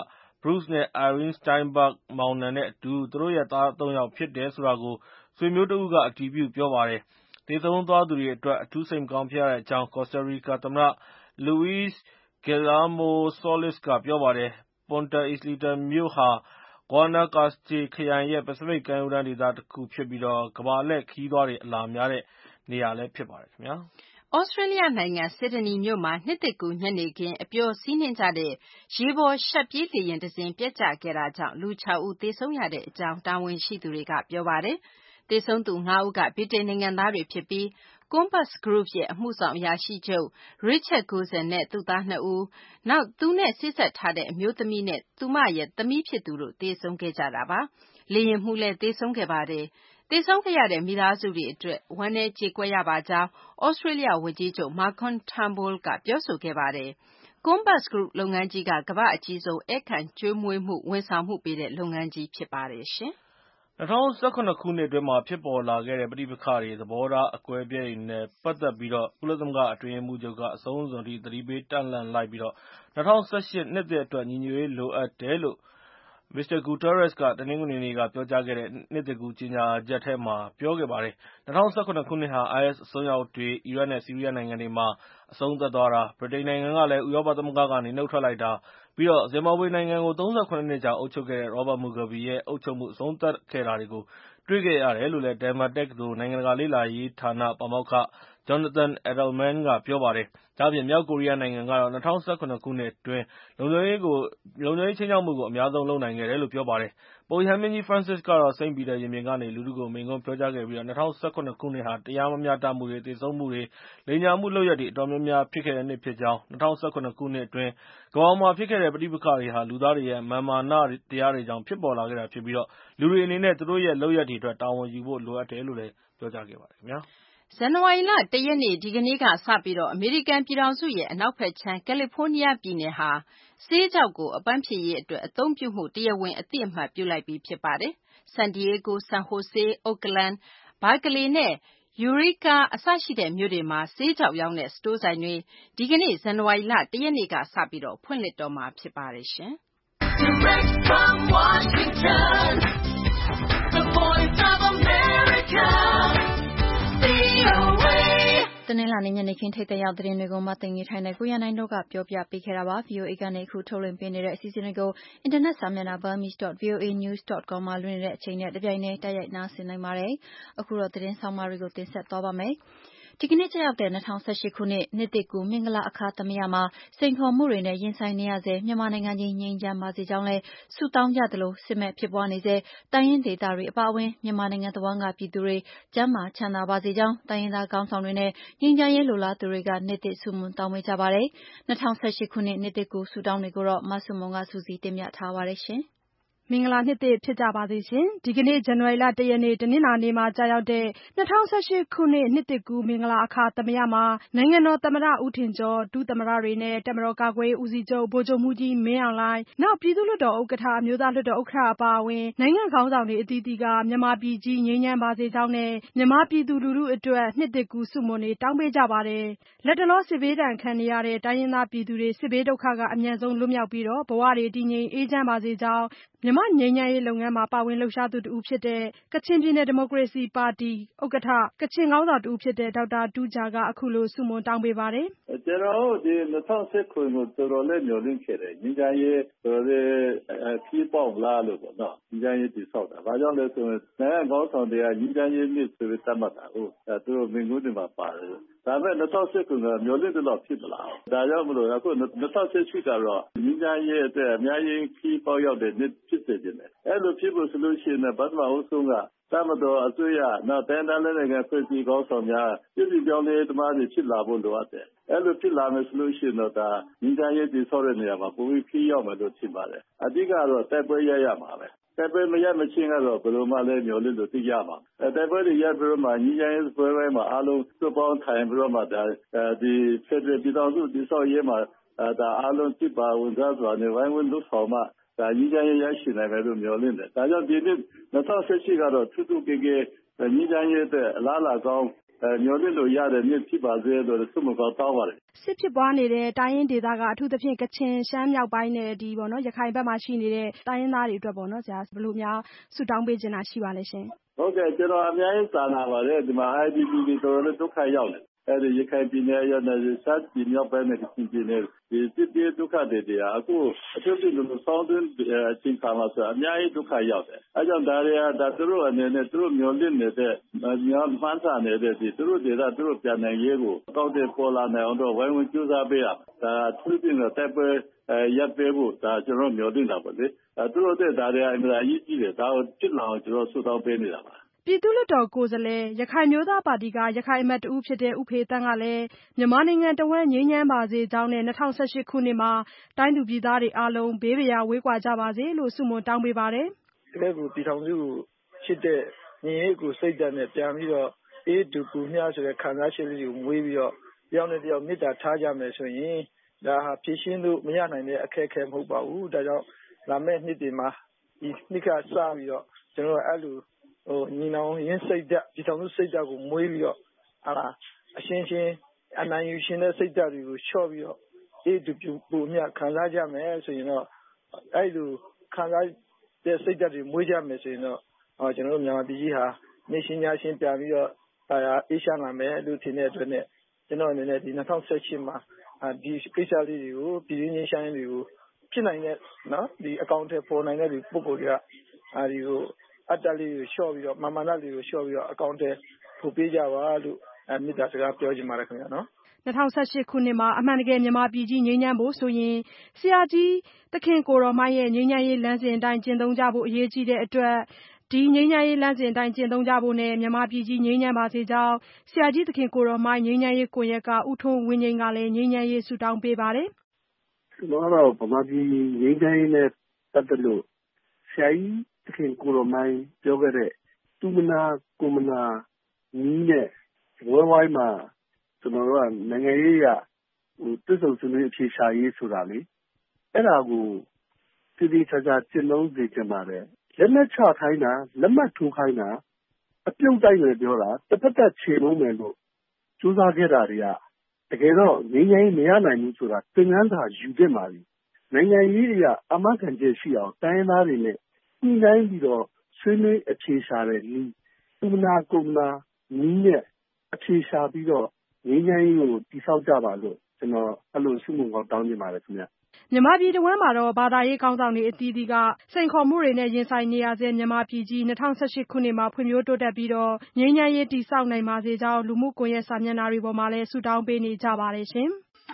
Bruce နဲ့ Irene Steinberg မောင်နှံနဲ့အတူ သူတို့ရဲ့သား ၃ ယောက်ဖြစ်တယ်ဆိုတာကို ဆွေမျိုးတဦးက အတည်ပြုပြောပါတယ်။ သေဆုံးသွားသူတွေအတွက် အထူးစိတ်မကောင်းဖြစ်ရတဲ့အကြောင်း ကော်စတာရီကာသမ္မတ Luis Guillermo Solís က ပြောပါတယ်။ Punta Isleta မြို့ဟာ Guanacaste ခရိုင်ရဲ့ ပစိဖိတ်ကမ်းရိုးတန်းဒေသတခုဖြစ်ပြီး ကမ္ဘာလှည့်ခရီးသွားတွေ အလာများတဲ့နေရာလည်းဖြစ်ပါတယ်။သြစတြေးလျနိုင်ငံ ဆစ်ဒနီမြို့မှာ နှစ်သစ်ကူးညနေခင်း အပျော်စီးနှင်းကြတဲ့ ရေပေါ်ရှပ်ပြေးလေယာဉ်တစင်း ပျက်ကျခဲ့တာကြောင့် လူ ၆ ဦး သေဆုံးရတဲ့အကြောင်း တာဝန်ရှိသူတွေက ပြောပါတယ်။ သေဆုံးသူ ၅ ဦးက ဗြိတိန်နိုင်ငံသားတွေဖြစ်ပြီး Compass Group ရဲ့ အမှုဆောင်အရာရှိချုပ် Richard Gozlan နဲ့ သူ့သား ၂ ဦး၊ နောက် သူနဲ့ စေ့စပ်ထားတဲ့ အမျိုးသမီးနဲ့ သူမရဲ့ သမီးဖြစ်သူတို့ သေဆုံးခဲ့ကြတာပါ။ လေယာဉ်မှူးလည်း သေဆုံးခဲ့ပါတယ်။ သေဆုံးခဲ့ရတဲ့ မိသားစုတွေအတွက် ဝမ်းနည်းကြေကွဲရပါကြောင်း သြစတြေးလျဝန်ကြီးချုပ် Malcolm Turnbull က ပြောဆိုခဲ့ပါတယ်။ Compass Group လုပ်ငန်းကြီးက ကမ္ဘာ့အကြီးဆုံး ဧည့်ခံကျွေးမွေးမှု ဝန်ဆောင်မှုပေးတဲ့ လုပ်ငန်းကြီးဖြစ်ပါတယ်။၂၀၁၇ ခုနှစ်အတွင်းဖြစ်ပေါ်လာခဲ့တဲ့ ပဋိပက္ခတွေ၊ သဘောထားအကွဲအပြဲတွေနဲ့ ပတ်သက်ပြီး ကုလသမဂ္ဂအတွင်းရေးမှူးချုပ်က အဆုံးစွန်ထိ သတိပေး တပ်လှန့်လိုက်ပြီး ၂၀၁၈ နှစ်သစ်အတွက် ညီညွတ်ရေးလိုအပ်တယ်လို့ Mr. Guterres က တနင်္ဂနွေနေ့က ပြောကြားခဲ့တဲ့ နှစ်သစ်ကူးကြေညာချက်ထဲမှာ ပြောခဲ့ပါတယ်။ ၂၀၁၇ ခုနှစ်ဟာ IS အစွန်းရောက်တွေ အီရတ်နဲ့ ဆီးရီးယားနိုင်ငံတွေမှာ အဆုံးသတ်သွားတာ၊ ဗြိတိန်နိုင်ငံကလည်း ဥရောပသမဂ္ဂကနေ နုတ်ထွက်လိုက်တာ၊ ပြီးတော့ ဇင်ဘာဘွေနိုင်ငံကို ၃၇ နှစ်ကြာ အုပ်ချုပ်ခဲ့တဲ့ Robert Mugabe ရဲ့ အုပ်ချုပ်မှု အဆုံးသတ်ခဲ့တာတွေကို တွေ့ခဲ့ရတယ်လို့ Denver တက္ကသိုလ် နိုင်ငံတကာလေ့လာရေးဌာန ပါမောက္ခ Jonathan Edelman က ပြောပါတယ်။ ဒါ့အပြင် မြောက်ကိုရီးယားနိုင်ငံကတော့ ၂၀၁၇ ခုနှစ်အတွင်း လုံခြုံရေးခြိမ်းခြောက်မှုကို အများဆုံးလုပ်နိုင်ခဲ့တယ်လို့ ပြောပါတယ်။ ပုပ်ရဟန်းမင်းကြီး Francis ကတော့ စိန့်ပီတာရင်ပြင်ကနေ လူထုကို မိန့်ခွန်းပြောကြားခဲ့ပြီး ၂၀၁၇ ခုနှစ်ဟာ တရားမမျှတမှုတွေ၊ သေဆုံးမှုတွေ၊ လိမ်ညာမှုလုပ်ရပ်တွေ အတော်များများဖြစ်ခဲ့တဲ့နှစ်ဖြစ်ကြောင်း၊ ၂၀၁၇ ခုနှစ်အတွင်း ကမ္ဘာပေါ်မှာဖြစ်ခဲ့တဲ့ ပဋိပက္ခတွေဟာ လူသားတွေရဲ့ မာန်မာနတရားတွေကြောင့် ဖြစ်ပေါ်လာခဲ့တာဖြစ်ပြီး လူတွေအနေနဲ့ သူတို့ရဲ့လုပ်ရပ်တွေအတွက် တာဝန်ယူဖို့လိုအပ်တယ်လို့ ပြောကြားခဲ့ပါတယ်။ဇန်နဝါရီလ ၁ ရက်နေ့ ဒီကနေ့ကစပြီး အမေရိကန်ပြည်ထောင်စုရဲ့ အနောက်ဘက်ခြမ်း ကယ်လီဖိုးနီးယားပြည်နယ်ဟာ ဆေးခြောက်ကို အပန်းဖြေရေးအတွက် အသုံးပြုမှု တရားဝင် အသိအမှတ်ပြုလိုက်ပြီ ဖြစ်ပါတယ်။ San Diego, San Jose, Oakland, Berkeley နဲ့ Eureka အစရှိတဲ့မြို့တွေမှာ ဆေးခြောက်ရောင်းတဲ့ စတိုးဆိုင်တွေ ဒီကနေ့ ဇန်နဝါရီလ ၁ ရက်နေ့ကစပြီး ဖွင့်လှစ်တော့မှာ ဖြစ်ပါတယ်။ Direct from Washington, the voice of America, VOA. တနင်္လာနေ့ညနေခင်း ထိပ်သီးရောက်သတင်းတွေကို မသိင်္ဂီထိုက်နဲ့ ကိုရန်နိုင်တို့က ပြောပြပေးခဲ့တာပါ။ VOA ကနေ အခုထုတ်လွှင့်ပေးနေတဲ့ အစီအစဉ်တွေကို အင်တာနက်စာမျက်နှာ burmese.voanews.com မှာ လွှင့်နေတဲ့အချိန်နဲ့ တပြိုင်တည်း တိုက်ရိုက်နားဆင်နိုင်ပါတယ်။ အခုတော့ သတင်းဆောင်းပါးတွေကို တင်ဆက်သွားပါမယ်။ ဒီကနေ့ကျရောက်တဲ့ ၂၀၁၈ ခုနှစ် နှစ်သစ်ကူး မင်္ဂလာအခါသမယမှာ စိန်ခေါ်မှုတွေနဲ့ ရင်ဆိုင်နေရဆဲ မြန်မာနိုင်ငံကြီး ငြိမ်းချမ်းပါစေကြောင်းလည်း ဆုတောင်းကြသလို စစ်မက်ဖြစ်ပွားနေဆဲ တိုင်းရင်းဒေသတွေအပါအဝင် မြန်မာနိုင်ငံတဝန်းက ပြည်သူတွေ ကျန်းမာချမ်းသာပါစေကြောင်း တိုင်းရင်းသားခေါင်းဆောင်တွေနဲ့ ငြိမ်းချမ်းရေးလိုလားသူတွေက နှစ်သစ်ဆုမွန်တောင်းပေးကြပါတယ်။ ၂၀၁၈ ခုနှစ် နှစ်သစ်ကူးဆုတောင်းတွေကို မဆုမွန်က စုစည်းတင်ပြထားပါတယ်။မင်္ဂလာနှစ်သစ်ဖြစ်ကြပါစေရှင်။ ဒီကနေ့ ဇန်နဝါရီလ ၁ ရက်နေ့ တနင်္လာနေ့မှာကျရောက်တဲ့ ၂၀၁၈ ခုနှစ် နှစ်သစ်ကူးမင်္ဂလာအခါသမယမှာ နိုင်ငံတော်သမ္မတဦးထင်ကျော်၊ ဒုသမ္မတတွေနဲ့ တပ်မတော်ကာကွယ်ရေးဦးစီးချုပ် ဗိုလ်ချုပ်မှူးကြီးမင်းအောင်လှိုင်၊ နောက် ပြည်သူ့လွှတ်တော်ဥက္ကဋ္ဌ၊ အမျိုးသားလွှတ်တော်ဥက္ကဋ္ဌအပါအဝင် နိုင်ငံခေါင်းဆောင်တွေအသီးသီးက မြန်မာပြည်ကြီးငြိမ်းချမ်းပါစေကြောင်းနဲ့ မြန်မာပြည်သူလူထုအတွက် နှစ်သစ်ကူးဆုမွန်တွေ တောင်းပေးကြပါတယ်။ လတ်တလော စစ်ဘေးဒဏ်ခံနေရတဲ့ တိုင်းရင်းသားပြည်သူတွေ စစ်ဘေးဒုက္ခကအမြန်ဆုံးလွတ်မြောက်ပြီး ဘဝတွေတည်ငြိမ်အေးချမ်းပါစေကြောင်း မြန်မာ့ငြိမ်းချမ်းရေးလုပ်ငန်းမှာ ပါဝင်လှုပ်ရှားသူတဦးဖြစ်တဲ့ ကချင်ပြည်နယ်ဒီမိုကရေစီပါတီ ဥက္ကဋ္ဌ ကချင်ခေါင်းဆောင်တဦးဖြစ်တဲ့ ဒေါက်တာတူးဂျာက အခုလိုဆုမွန်တောင်းပေးပါတယ်။ "ကျနော်တို့ဒီ2019ကိုတော်တော်လေးမျှော်လင့်ခဲ့တယ်။ ငြိမ်းချမ်းရေးတော်တော်လေးခရီးပေါက်မလားလို့ပေါ့နော်။ ငြိမ်းချမ်းရေးတည်ဆောက်တာ။ ဘာကြောင့်လဲဆိုရင်နိုင်ငံခေါင်းဆောင်တွေကငြိမ်းချမ်းရေးနှစ်ဆိုပြီးသတ်မှတ်တာကိုသူတို့မိန့်ခွန်းတွေမှာပါတယ်။ ဒါပေမဲ့2019ကမျှော်လင့်သလောက်ဖြစ်မလာဘူး။ ဒါကြောင့်မလို့အခု2018ကတော့ငြိမ်းချမ်းရေးအတွက်အများကြီးခရီးပေါက်ရောက်တဲ့နှစ်ဖြစ်စေချင်တယ်။ အဲ့လိုဖြစ်ဖို့ဆိုလို့ရှိရင်ပထမဦးဆုံးကတပ်မတော်အစိုးရနောက်တိုင်းဒေသလက်နက်ကိုင်အဖွဲ့အစည်းခေါင်းဆောင်များပြုပြင်ပြောင်းလဲရေးသမားတွေဖြစ်လာဖို့လိုအပ်တယ်။အဲ့လိုဖြစ်လာမယ်ဆိုလို့ရှိရင်တော့ဒါငြိမ်းချမ်းရေးတည်ဆောက်တဲ့နေရာမှာပိုပြီးခရီးရောက်မယ်လို့ထင်ပါတယ်။အဓိကတော့တိုက်ပွဲရပ်ရမှာပဲ။တိုက်ပွဲမရပ်မချင်းကတော့ဘယ်လိုမှလည်းမျှော်လင့်လို့သိရမှာ။တိုက်ပွဲတွေရပ်ပြီးတော့မှငြိမ်းချမ်းရေးပွဲဝိုင်းမှာအားလုံးစုပေါင်းထိုင်ပြီးတော့မှဒီဖက်ဒရယ်ပြည်ထောင်စုတည်ဆောက်ရေးမှာဒါအားလုံးစိတ်ပါဝင်စားစွာနဲ့ဝိုင်းဝန်းလုပ်ဆောင်မှဒါငြိမ်းချမ်းရေးရရှိနိုင်မယ်လို့မျှော်လင့်တယ်။ဒါကြောင့်ဒီနှစ်2018ကတော့ထူးထူးကဲကဲငြိမ်းချမ်းရေးအတွက်အလားအလာကောင်းမျှော်လင့်လို့ရတဲ့နှစ်ဖြစ်ပါစေလို့ဆုမကောင်းတောင်းပါတယ်စစ်ဖြစ်ပွားနေတဲ့တိုင်းရင်းဒေသကအထူးသဖြင့်ကချင်ရှမ်းမြောက်ပိုင်းနဲ့ရခိုင်ဘက်မှာရှိနေတဲ့တိုင်းရင်းသားတွေအတွက်ပေါ့နော်ဆရာဘယ်လိုများဆုတောင်းပေးချင်တာရှိပါလဲရှင်ဟုတ်ကဲ့ကျွန်တော်အများကြီးစာနာပါတယ်ဒီမှာ IDP တွေတော်တော်လေးဒုက္ခရောက်နေအဲဒီရခိုင်ပြည်နယ်ရောနဲ့စသဖြင့်မြောက်ပိုင်းနဲ့ကချင်ပြည်နယ်ဒီစစ်ပြေးဒုက္ခတွေအခုအထူးသဖြင့်လူဆောင်းတွင်းအချိန်ခါမှာဆိုအများကြီးဒုက္ခရောက်တယ်အဲကြောင့်ဒါသူတို့အနေနဲ့သူတို့မျှော်လင့်နေတဲ့မှန်းဆနေတဲ့သူတို့ဒေသသူတို့ပြန်နိုင်ရေးကိုအကောင့်တွေပေါ်လာနိုင်အောင်တော့ဝိုင်းဝန်းကြိုးစားပေးရဒါအထူးသဖြင့်တိုက်ပွဲရပ်ပေးဖို့ဒါကျွန်တော်မျှော်လင့်တာပါလေသူတို့တဲ့ဒါတွေအများကြီးကြီးတယ်ဒါကိုဖြစ်လာအောင်ကျွန်တော်ဆုတောင်းပေးနေတာပါပြည်သူ့လွှတ်တော်ကိုယ်စားလှယ်ရခိုင်မျိုးသားပါတီကရခိုင်အမတ်တဦးဖြစ်တဲ့ဦးဖေသန်းကလည်းမြန်မာနိုင်ငံတဝှမ်းငြိမ်းချမ်းပါစေကြောင်းနဲ့2018ခုနှစ်မှာတိုင်းသူပြည်သားတွေအားလုံးဘေးပရာဝေးကွာကြပါစေလို့ဆုမွန်တောင်းပေးပါတယ်။ဒီလိုကိုပြည်ထောင်စုကိုချစ်တဲ့ညီရေးကိုစိတ်ဓာတ်နဲ့ပြန်ပြီးတော့အေးတူပူမျှဆိုတဲ့ခံစားချက်လေးကိုမွေးပြီးတော့တယောက်နဲ့တယောက်မေတ္တာထားကြမယ်ဆိုရင်ဒါဟာဖြည့်ရှင်းလို့မရနိုင်တဲ့အခက်အခဲမဟုတ်ပါဘူး။ဒါကြောင့်လာမယ့်နှစ်တွေမှာဒီနှစ်ကစပြီးတော့ကျွန်တော်အဲ့လိုညီနောင်ရင်းစိတ်ဓာတ်ပြည်ထောင်စုစိတ်ဓာတ်ကိုမွေးပြီးတော့အရှင်းရှင်းအနိုင်ယူရှင်တဲ့စိတ်ဓာတ်တွေကိုလျှော့ပြီးတော့အေးတူပူမျှခံစားကြမယ်ဆိုရင်တော့အဲ့လိုခံစားတဲ့စိတ်ဓာတ်တွေမွေးကြမယ်ဆိုရင်တော့ကျွန်တော်တို့မြန်မာပြည်ကြီးဟာနေရှင်ညာရှင်ပြန်ပြီးတော့အေးရှားလာမယ်လို့ထင်တဲ့အတွက်နဲ့ကျွန်တော်အနေနဲ့ဒီ2018မှာဒီကိစ္စလေးတွေကိုပြည်ရင်းချင်းဆိုင်တွေကိုဖြစ်နိုင်တဲ့နော်ဒီအကောင့်ထဲပေါ်နိုင်တဲ့ဒီပုံကိုယ်တွေကဒီကိုအတ္တလေးကိုလျှော့ပြီးတော့မာနလေးကိုလျှော့ပြီးတော့အကောင့်ထဲပို့ပေးကြပါလို့မေတ္တာစကားပြောချင်ပါတယ်ခင်ဗျာနော် 2018ခုနှစ်မှာအမှန်တကယ်မြန်မာပြည်ကြီးငြိမ်းချမ်းဖို့ဆိုရင်ဆရာကြီးသခင်ကိုတော်မိုင်းရဲ့ငြိမ်းချမ်းရေးလမ်းစဉ်အတိုင်းကျင့်သုံးကြဖို့အရေးကြီးတဲ့အတွက်ဒီငြိမ်းချမ်းရေးလမ်းစဉ်အတိုင်းကျင့်သုံးကြဖို့နဲ့မြန်မာပြည်ကြီးငြိမ်းချမ်းပါစေကြောင်းဆရာကြီးသခင်ကိုတော်မိုင်းငြိမ်းချမ်းရေးကွန်ရက်ကဦးထွန်းဝင်းငိမ့်ကလည်းငြိမ်းချမ်းရေးဆုတောင်းပေးပါတယ်ကျွန်တော်ကတော့ဗမာပြည်ငြိမ်းချမ်းရေးနဲ့ပတ်သက်လို့ဆရာကြီးသခင်ကိုတော်မိုင်းပြောခဲ့တဲ့သူမနာကိုမနာနီးနဲ့ဝဲဝိုင်းမှာကျွန်တော်တို့ကနိုင်ငံရေးရတွစ်ဆုံဆွေးနွေးအဖြေရှာရေးဆိုတာလေအဲ့ဒါကိုတည်တည်ချာချာကျင့်သုံးစေချင်ပါတယ်လက်လက်ချခိုင်းတာလက်မှတ်ထိုးခိုင်းတာအပြုတ်တိုက်တယ်ပြောတာတစ်ဖက်သက်ခြေလုံးမယ်လို့စူးစမ်းခဲ့တာတွေကတကယ်တော့ငြိမ်းချမ်းရေးမရနိုင်ဘူးဆိုတာသင်ခန်းစာယူသင့်ပါပြီနိုင်ငံရေးအရအမှန်ကန်ချက်ရှိအောင်တိုင်းရင်းသားတွေနဲ့ညှိနှိုင်းပြီးတော့ဆွေးနွေးအဖြေရှာတဲ့နည်းသူမနာကုမနာနည်းနဲ့အဖြေရှာပြီးတော့ငြိမ်းချမ်းရေးကိုတည်ဆောက်ကြပါလို့ကျွန်တော်အဲ့လိုဆုမွန်ကောင်းတောင်းနေပါတယ်ခင်ဗျမြန်မာပြည်တဝန်းမှာတော့ဘာသာရေးခေါင်းဆောင်တွေအသီးသီးကစိန်ခေါ်မှုတွေနဲ့ရင်ဆိုင်နေရဆဲမြန်မာပြည်ကြီး2018ခုနှစ်မှာဖွံ့ဖြိုးတိုးတက်ပြီးတော့ငြိမ်းချမ်းရေးတည်ဆောက်နိုင်ပါစေကြောင်းလူမှုကွန်ရက်စာမျက်နှာတွေပေါ်မှာလည်းဆုတောင်းပေးနေကြပါတယ်ရှင်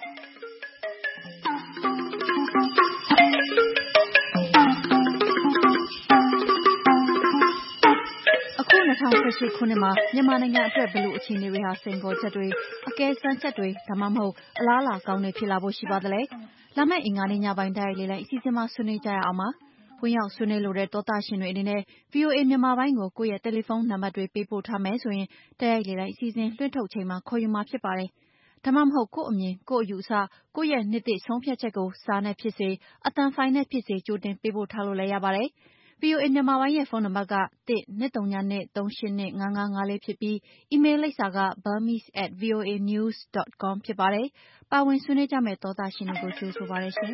အခု2018ခုနှစ်မှာမြန်မာနိုင်ငံအတွက်ဘယ်လိုအခြေအနေတွေဟာစိန်ခေါ်ချက်တွေအကဲစမ်းချက်တွေဒါမှမဟုတ်အလားအလာကောင်းတွေဖြစ်လာဖို့ရှိပါသလဲလာမယ့်အင်္ဂါနေ့ညပိုင်းတိုက်ရိုက်လေလံအစီအစဉ်မှာဆွေးနွေးကြရအောင်ပါဝင်ရောက်ဆွေးနွေးလိုတဲ့သောသားရှင်တွေအနေနဲ့ VOA မြန်မာပိုင်းကိုကိုယ့်ရဲ့တယ်လီဖုန်းနံပါတ်တွေပေးပို့ထားမယ်ဆိုရင်တိုက်ရိုက်လေလံအစီအစဉ်လွှင့်ထုတ်ချိန်မှာခေါ်ယူမှာဖြစ်ပါတယ်ဒါမှမဟုတ်ကိုယ့်အမြင်ကိုယ့်အယူအဆကိုယ့်ရဲ့နှစ်သိဆုံးဖြတ်ချက်ကိုစာနဲ့ဖြစ်စေအသံဖိုင်နဲ့ဖြစ်စေကြိုတင်ပေးပို့ထားလို့လည်းရပါတယ်VOA မြန်မာပိုင်းရဲ့ဖုန်းနံပါတ်က12392382554ဖြစ်ပြီးအီးမေးလ်လိပ်စာက burmese@voanews.com ဖြစ်ပါတယ်။ပါဝင်ဆွေးနွေးကြမယ့်သောသားရှင်တွေကိုကြိုဆိုပါရစေ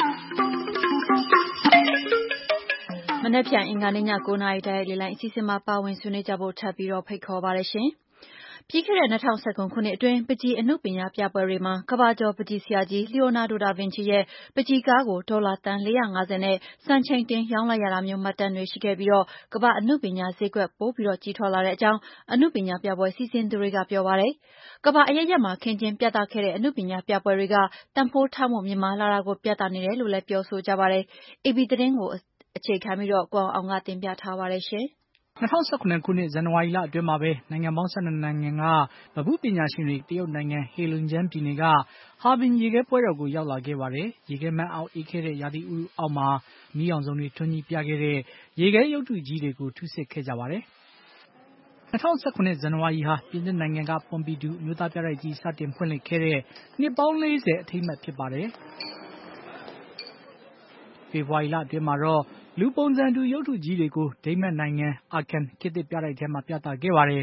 ။မနက်ဖြန်အင်္ဂါနေ့ည9:00နာရီတိုက်ရိုက်လေလံအစီအစဉ်မှာပါဝင်ဆွေးနွေးကြဖို့ထပ်ပြီးတော့ဖိတ်ခေါ်ပါရစေ။ပြီးခဲ့တဲ့2019ခုနှစ်အတွင်းပန်းချီအနုပညာပြပွဲတွေမှာကမ္ဘာကျော်ပန်းချီဆရာကြီးလီယိုနာဒိုဒါဗင်ချီရဲ့ပန်းချီကားကိုဒေါ်လာသန်း450နဲ့စံချိန်တင်ရောင်းလိုက်ရတာမျိုးမှတ်တမ်းတွေရှိခဲ့ပြီးတော့ကမ္ဘာအနုပညာဈေးကွက်ပိုပြီးတော့ကြီးထွားလာတဲ့အကြောင်းအနုပညာပြပွဲစီစဉ်သူတွေကပြောပါတယ်။ကမ္ဘာအရပ်ရပ်မှာခင်ကျင်းပြသခဲ့တဲ့အနုပညာပြပွဲတွေကတန်ဖိုးထားမှုမြင့်မားလာတာကိုပြသနေတယ်လို့လည်းပြောဆိုကြပါတယ်။ AB သတင်းကိုအခြေခံပြီးတော့ကိုအောင်ကတင်ပြထားပါတယ်ရှင်။ 2019ခုနှစ်ဇန်နဝါရီလအတွင်းမှာပဲနိုင်ငံပေါင်း12နိုင်ငံကဗဟုပညာရှင်တွေတရုတ်နိုင်ငံဟေလုံဂျန်းပြည်နယ်ကဟာဘင်ရေခဲပွဲတော်ကိုရောက်လာခဲ့ပါတယ်။ရေခဲမှန်းအောက်အေးခဲ့တဲ့ရာသီဥတုအောက်မှာမီးအောင်စုံတွေထွန်းကြီးပြခဲ့တဲ့ရေခဲရုပ်တုကြီးတွေကိုထုဆစ်ခဲ့ကြပါတယ်။2019ဇန်နဝါရီဟာပြင်သစ်နိုင်ငံကပွန်ပီဒူအမျိုးသားပြတိုက်ကြီးစတင်ဖွင့်လှစ်ခဲ့တဲ့နှစ်ပေါင်း40အထိမ်းအမှတ်ဖြစ်ပါတယ်။ဖေဖော်ဝါရီလအတွင်းမှာတော့လူပုံစံတူရုပ်တုကြီးတွေကိုဒိန်းမတ်နိုင်ငံအာကန်ခေတ်သစ်ပြတိုက်ထဲမှာပြသခဲ့ပါတယ်။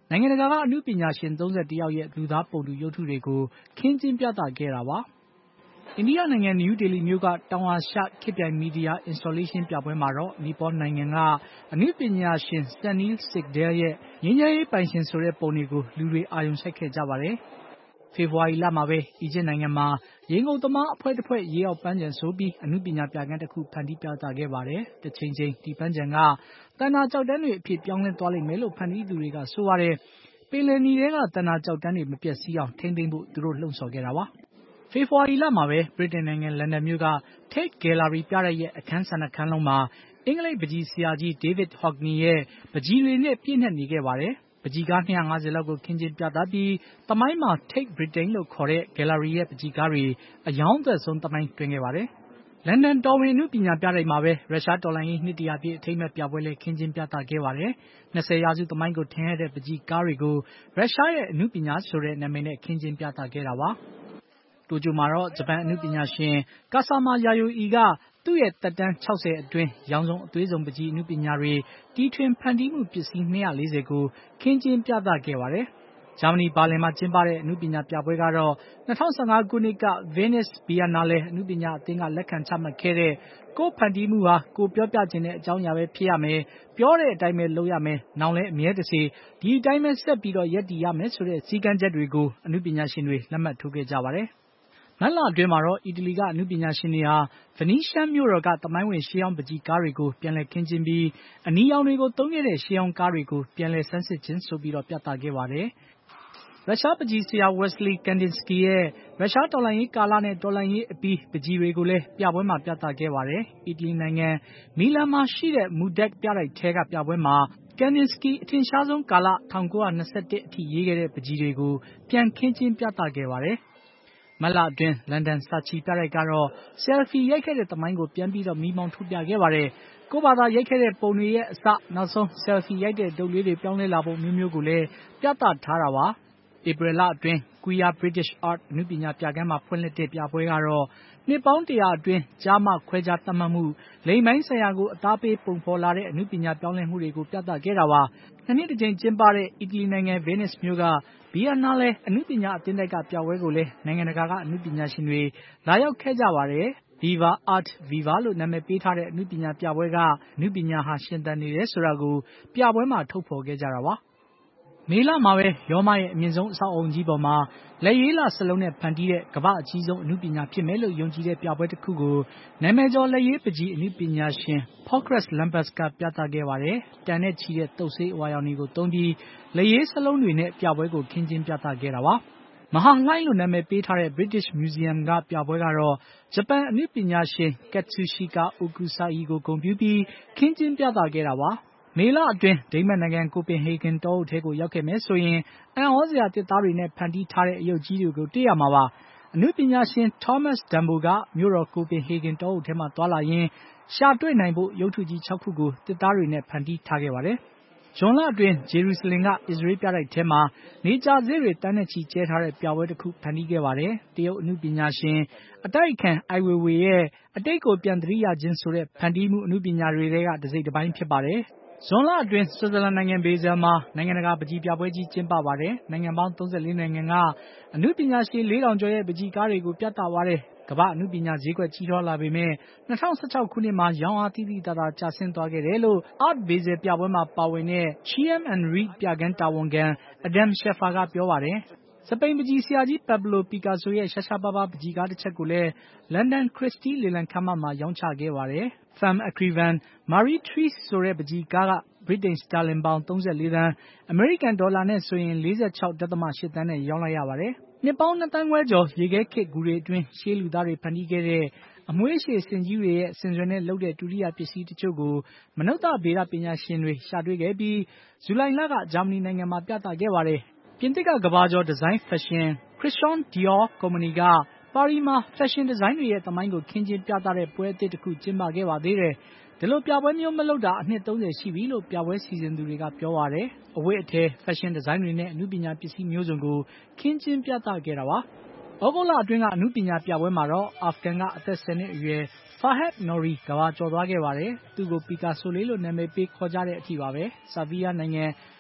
နိုင်ငံတကာကအနုပညာရှင်31ယောက်ရဲ့လူသားပုံတူရုပ်ထုတွေကိုခင်းကျင်းပြသခဲ့တာပါ။အိန္ဒိယနိုင်ငံနယူးဒေလီမြို့ကတောင်အာရှခေတ်ပြိုင်မီဒီယာ installation ပြပွဲမှာတော့နီပေါနိုင်ငံကအနုပညာရှင် Sunil Sigdel ရဲ့ငြိမ်းချမ်းရေးပိုင်ရှင်ဆိုတဲ့ပုံတွေကိုလူတွေအာရုံစိုက်ခဲ့ကြပါတယ်။ဖေဖော်ဝါရီလမှာပဲအီဂျစ်နိုင်ငံမှာရေငုပ်သမားအဖွဲ့တစ်ဖွဲ့ရေအောက်ပန်းခြံဆိုပြီးအနုပညာပြခန်းတစ်ခုဖန်တီးပြသခဲ့ပါတယ်။တစ်ချိန်ချိန်ဒီပန်းခြံကသန္တာကျောက်တန်းတွေအဖြစ်ပြောင်းလဲသွားလိမ့်မယ်လို့ဖန်တီးသူတွေကဆိုပါတယ်။ပင်လယ်နီထဲကသန္တာကျောက်တန်းတွေမပျက်စီးအောင်ထိန်းသိမ်းဖို့သူတို့လှုံ့ဆော်ခဲ့တာပါ။ဖေဖော်ဝါရီလမှာပဲဗြိတိန်နိုင်ငံလန်ဒန်မြို့က Tate Gallery ပြတိုက်ရဲ့အခန်း 12 ခန်းလုံးမှာအင်္ဂလိပ်ပန်းချီဆရာကြီး David Hockney ရဲ့ပန်းချီတွေနဲ့ပြည့်နှက်နေခဲ့ပါတယ်။ပန်းချီကား250လောက်ကိုခင်းကျင်းပြသပြီးသမိုင်းမှာ Tate Britain လို့ခေါ်တဲ့ Gallery ရဲ့ပန်းချီကားတွေအယောင်းသက်ဆုံးသမိုင်းတွင်ခဲ့ပါတယ်။လန်ဒန်တော်ဝင်အနုပညာပြတိုက်မှာပဲရုရှားတော်လှန်ရေးနှစ်တရာပြည့်အထိမ်းအမှတ်ပြပွဲလည်းခင်းကျင်းပြသခဲ့ပါတယ်။20ရာစုသမိုင်းကိုထင်ဟပ်တဲ့ပန်းချီကားတွေကိုရုရှားရဲ့အနုပညာဆိုတဲ့နာမည်နဲ့ခင်းကျင်းပြသခဲ့တာပါ။တိုကျိုမှာတော့ဂျပန်အနုပညာရှင်ကာဆာမာယာယိုအီကသူ့ရဲ့သက်တမ်း60အတွင်းရောင်စုံအသွေးစုံပန်းချီအနုပညာတွေတီထွင်ဖန်တီးမှုပစ္စည်း240ကိုခင်းကျင်းပြသခဲ့ပါတယ်။ဂျာမနီဘာလင်မှာကျင်းပတဲ့အနုပညာပြပွဲကတော့2015ခုနှစ်က Venice Biennale အနုပညာအသင်းကလက်ခံချမှတ်ခဲ့တဲ့ကိုယ့်ဖန်တီးမှုဟာကိုပြောပြခြင်းတဲ့အကြောင်းအရာပဲဖြစ်ရမယ်ပြောတဲ့အတိုင်းပဲလုပ်ရမယ်နောင်လဲအမြဲတစေဒီအတိုင်းပဲဆက်ပြီးတော့ရပ်တည်ရမယ်ဆိုတဲ့စည်းကမ်းချက်တွေကိုအနုပညာရှင်တွေလက်မှတ်ထိုးခဲ့ကြပါတယ်။မတ်လအတွင်းမှာတော့အီတလီကအနုပညာရှင်တွေဟာဗနီးရှားမြို့တော်ကသမိုင်းဝင်ရှေးဟောင်းပန်းချီကားတွေကိုပြန်လည်ခင်းကျင်းပြီးအနီရောင်တွေကိုသုံးခဲ့တဲ့ရှေးဟောင်းကားတွေကိုပြန်လည်ဆန်းစစ်ခြင်းဆိုပြီးပြသခဲ့ပါတယ်။ရုရှားပန်းချီဆရာ Wassily Kandinsky ရဲ့ရုရှားတော်လှန်ရေးကာလနဲ့တော်လှန်ရေးအပြီးပန်းချီတွေကိုလည်းပြပွဲမှာပြသခဲ့ပါတယ်။အီတလီနိုင်ငံမီလန်မှာရှိတဲ့ MUDEC ပြတိုက်ထဲကပြပွဲမှာ Kandinsky အထင်ရှားဆုံးကာလ1921အထိရေးခဲ့တဲ့ပန်းချီတွေကိုပြန်ခင်းကျင်းပြသခဲ့ပါတယ်။မတ်လအတွင်းလန်ဒန်စာချီပြတိုက်ကတော့ဆယ်လ်ဖီရိုက်ခဲ့တဲ့သမိုင်းကိုပြန်ပြီးတော့မီးမောင်းထုတ်ပြခဲ့ပါတယ်။ကိုယ့်ဘာသာရိုက်ခဲ့တဲ့ပုံတွေရဲ့အစနောက်ဆုံးဆယ်လ်ဖီရိုက်တဲ့တုပ်လေးတွေပြောင်းလဲလာပုံမျိုးကိုလည်းပြသထားတာပါ။ဧပြီလအတွင်း Queer British Art အနုပညာပြခန်းမှာဖွင့်လှစ်တဲ့ပြပွဲကတော့နှစ်ပေါင်း100အတွင်းကျားမခွဲခြားသတ်မှတ်မှုလိင်ပိုင်းဆိုင်ရာကိုအသားပေးပုံဖော်လာတဲ့အနုပညာပြောင်းလဲမှုတွေကိုပြသခဲ့တာပါ။နှစ်တစ်ကြိမ်ကျင်းပတဲ့အီတလီနိုင်ငံ Venice မြို့ကBiennale အနုပညာအသင်းတိုက်ကပြပွဲကိုလည်းနိုင်ငံတကာကအနုပညာရှင်တွေလာရောက်ခဲ့ကြပါတယ်။ Viva Art Viva လို့နာမည်ပေးထားတဲ့အနုပညာပြပွဲကအနုပညာဟာရှင်သန်နေတယ်ဆိုတာကိုပြပွဲမှာထုတ်ဖော်ခဲ့ကြတာပါ။မေလမှာပဲရောမရဲ့အမြင့်ဆုံးအဆောက်အအုံကြီးပေါ်မှာလက်ရေးလာစလုံးနဲ့ဖန်တီးတဲ့ကမ္ဘာအကြီးဆုံးအနုပညာဖြစ်မယ်လို့ယုံကြည်တဲ့ပြပွဲတစ်ခုကိုနာမည်ကျော်လက်ရေးပန်းချီအနုပညာရှင် Porges Lambert ကပြသခဲ့ပါတယ်။တန်နဲ့ချီတဲ့တုပ်ဆေးအဝါရောင်တွေကိုသုံးပြီးလက်ရေးစလုံးတွေနဲ့ပြပွဲကိုခင်းကျင်းပြသခဲ့တာပါ။မဟာလှိုင်းလို့နာမည်ပေးထားတဲ့ British Museum ကပြပွဲကတော့ဂျပန်အနုပညာရှင် Katsushika Okusai ကိုဂုဏ်ပြုပြီးခင်းကျင်းပြသခဲ့တာပါ။မေလအတွင်းဒိန်းမတ်နိုင်ငံကိုပင်ဟေဂင်တောအုပ်ထဲကိုရောက်ခဲ့မယ်ဆိုရင်အံ့ဩစရာသစ်သားတွေနဲ့ဖန်တီးထားတဲ့အရုပ်ကြီးတွေကိုတွေ့ရမှာပါ။အနုပညာရှင် Thomas Dumbo ကမြို့တော်ကိုပင်ဟေဂင်တောအုပ်ထဲမှာသွားလာရင်းရှာတွေ့နိုင်ဖို့ရုပ်ထုကြီး6ခုကိုသစ်သားတွေနဲ့ဖန်တီးထားခဲ့ပါတယ်။ဇွန်လအတွင်းဂျေရုဆလင်ကအစ္စရေးပြတိုက်ထဲမှာနေကြာဈေးတွေတန်းနဲ့ချီကျဲထားတဲ့ပြပွဲတစ်ခုဖန်တီးခဲ့ပါတယ်။တရုတ်အနုပညာရှင်အတိုက်အခံအိုင်ဝေဝေရဲ့အတိတ်ကိုပြန်သတိရခြင်းဆိုတဲ့ဖန်တီးမှုအနုပညာတွေထဲကတစ်စိတ်တစ်ပိုင်းဖြစ်ပါတယ်။ဇွန်လအတွင်းဆွစ်ဇာလန်နိုင်ငံဘေဇယ်မှာနိုင်ငံတကာပန်းချီပြပွဲကြီးကျင်းပပါတယ်။နိုင်ငံပေါင်း34နိုင်ငံကအနုပညာရှင်4000ကျော်ရဲ့ပန်းချီကားတွေကိုပြသပါတယ်။ကမ္ဘာအနုပညာဈေးကွက်ကြီးထွားလာပေမဲ့2016ခုနှစ်မှာရောင်းအားသိသိသာသာကျဆင်းသွားခဲ့တယ်လို့ Art Basel ပြပွဲမှာပါဝင်တဲ့ Chiam and Reed ပြခန်းတာဝန်ခံ Adam Scheffer ကပြောပါတယ်။စပိန်ပန်းချီဆရာကြီး Pablo Picasso ရဲ့ရှားရှားပါးပါးပန်းချီကားတစ်ချက်ကိုလည်းလန်ဒန် Christie လေလံခန်းမမှာရောင်းချခဲ့ပါတယ်။ Femme Écrivaine Marie Therese ဆိုတဲ့ပန်းချီကားကဗြိတိန်စတာလင်ပေါင်34သန်းအမေရိကန်ဒေါ်လာနဲ့ဆိုရင် 46.8 သန်းနဲ့ရောင်းလိုက်ရပါတယ်။နှစ်ပေါင်း2 သန်းခွဲကျော်ရေခဲခေတ်ဂူတွေအတွင်းရှေးလူသားတွေဖန်တီးခဲ့တဲ့အမွှေးရှည်စင်ကြီးတွေရဲ့ဆင်စွယ်နဲ့လုပ်တဲ့ဒုတိယပစ္စည်းတချို့ကိုမနုဿဗေဒပညာရှင်တွေရှာတွေ့ခဲ့ပြီးဇူလိုင်လကဂျာမနီနိုင်ငံမှာပြသခဲ့ပါတယ်။ပြင်သစ်ကကမ္ဘာကျော်ဒီဇိုင်းဖက်ရှင် Christian Dior ကုမ္ပဏီကပါရီမှာဖက်ရှင်ဒီဇိုင်းတွေရဲ့သမိုင်းကိုခင်းကျင်းပြသတဲ့ပွဲအသစ်တစ်ခုကျင်းပခဲ့ပါသေးတယ်။ဒီလိုပြပွဲမျိုးမလုပ်တာအနှစ်30ရှိပြီလို့ပြပွဲစီစဉ်သူတွေကပြောပါတယ်။အဝတ်အထည်ဖက်ရှင်ဒီဇိုင်းတွေနဲ့အနုပညာပစ္စည်းမျိုးစုံကိုခင်းကျင်းပြသခဲ့တာပါ။ဩဂုတ်လအတွင်းကအနုပညာပြပွဲမှာတော့အာဖဂန်ကအသက်10နှစ်အရွယ် Farhad Nouri ကမ္ဘာကျော်သွားခဲ့ပါတယ်။သူ့ကိုပီကာဆိုလေးလို့နာမည်ပေးခေါ်ကြတဲ့အထိပါပဲ။ဆာဗီးယားနိုင်ငံ